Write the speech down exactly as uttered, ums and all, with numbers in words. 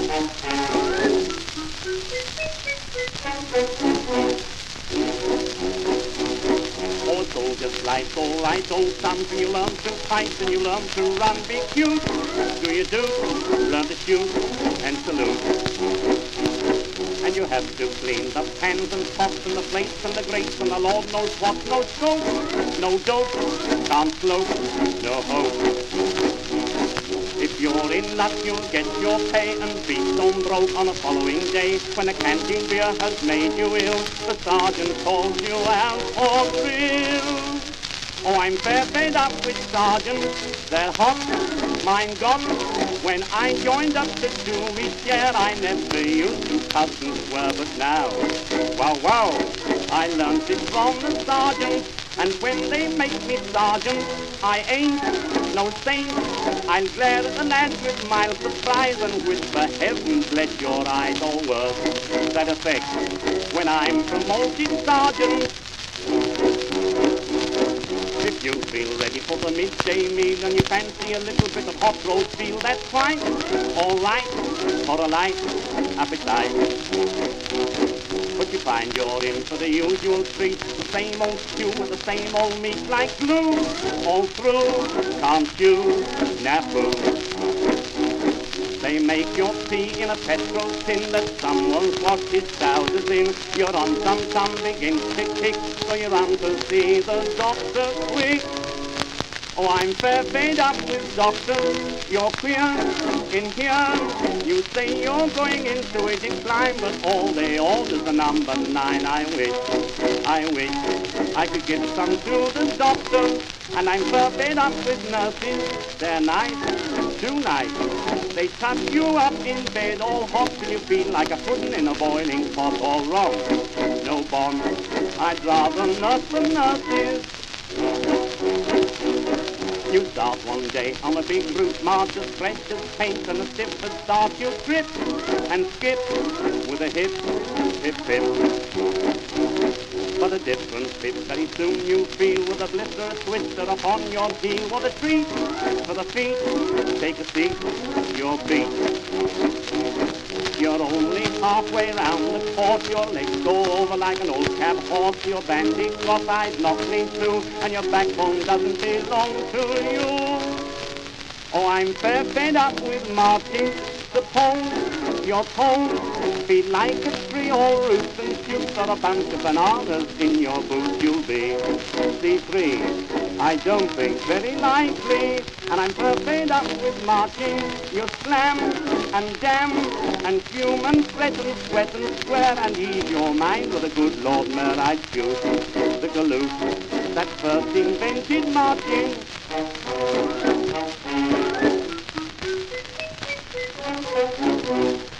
Oh, soldiers, life's all right, old something you learn to fight and you learn to run, be cute. Do you do? Learn to shoot and salute. And you have to clean the pans and pots and the plates and the grates and the Lord knows what, no scope, no dope, can't slope, no hope. If you're in luck, you'll get your pay and be stone broke on the following day. When the canteen beer has made you ill, the sergeant calls you out for drill. Oh, I'm fair fed up with sergeants, they're hot, mine gone. When I joined up to do me share, I never used to cuss and swear, but now, wow, wow, I learned it from the sergeant. And when they make me sergeant, I ain't no saint. I'll glare at the lads with mild surprise and whisper, heavens, let your eyes all work. That effect when I'm promoted sergeant. If you feel ready for the midday meal and you fancy a little bit of hot roast veal, that's fine, all right, for a light appetite. But you find you're in for the usual treat, the same old stew with the same old meat like glue, all through, can't you, snafu. They make your tea in a petrol tin that someone's washed his trousers in. You're on some some big insect kick, so you run to see the doctor quick. Oh, I'm fair fed up with doctors, you're queer in here. You say you're going into a decline, but all they order's the number nine. I wish, I wish I could give some to the doctor. And I'm fair fed up with nurses, they're nice, too nice. They touch you up in bed all hot till you feel like a pudding in a boiling pot. All wrong, no bond, I'd rather nurse the nurses. You start one day on a big route march as fresh as paint and as stiff as start. You trip and skip with a hip, hip, hip. But a different fit very soon you feel with a blister, a twister upon your heel. What a treat for the feet. Take a seat, your beat. You're only halfway round the course, your legs go over like an old cab horse. Your bandy cross-eyed knock me through, and your backbone doesn't belong to you. Oh, I'm fair fed up with marching. Suppose your toes feet like a tree, all roots and shoots, or a bunch of bananas in your boots. You'll be C three. I don't think very likely, and I'm fair fed up with marching. You slam and jam and fume and fret and sweat and swear and ease your mind with a good Lord Mayor. I'd choose the galoot that first invented marching. Thank you.